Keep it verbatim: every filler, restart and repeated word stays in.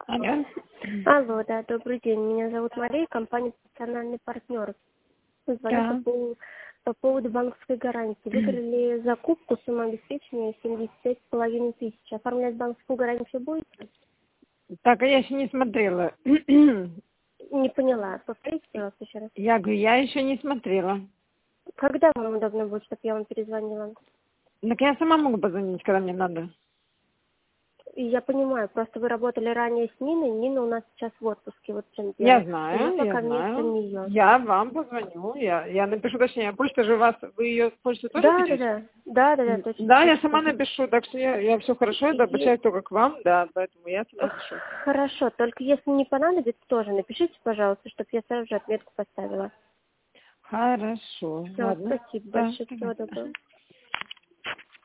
Алло. Алло, да, добрый день. Меня зовут Мария, компания «Профессиональный партнер». Звоню Да. по, поводу, по поводу банковской гарантии. Выиграли закупку, сумма обеспечения семьдесят пять с половиной тысяч. Оформлять банковскую гарантию будете? Так, а я еще не смотрела. Не поняла. Повторите, пожалуйста, еще раз. Я говорю, я еще не смотрела. Когда вам удобно будет, чтобы я вам перезвонила? Так я сама могу позвонить, когда мне надо. И я понимаю, просто вы работали ранее с Ниной. Нина у нас сейчас в отпуске. Вот в чем дело. Я И знаю, я я пока вместо знаю. нее. Я вам позвоню. Я, я напишу, точнее, почта же у вас, вы ее почту тоже Да, да, ведете? да. Да, да, да, точно. Да, я точно. сама напишу, так что я, я все хорошо, это И обращаюсь только к вам, да, поэтому я сама напишу. хорошо, только если не понадобится, тоже напишите, пожалуйста, чтобы я сразу же отметку поставила. Хорошо, Все, ладно. спасибо Да, большое, всего давай. доброго.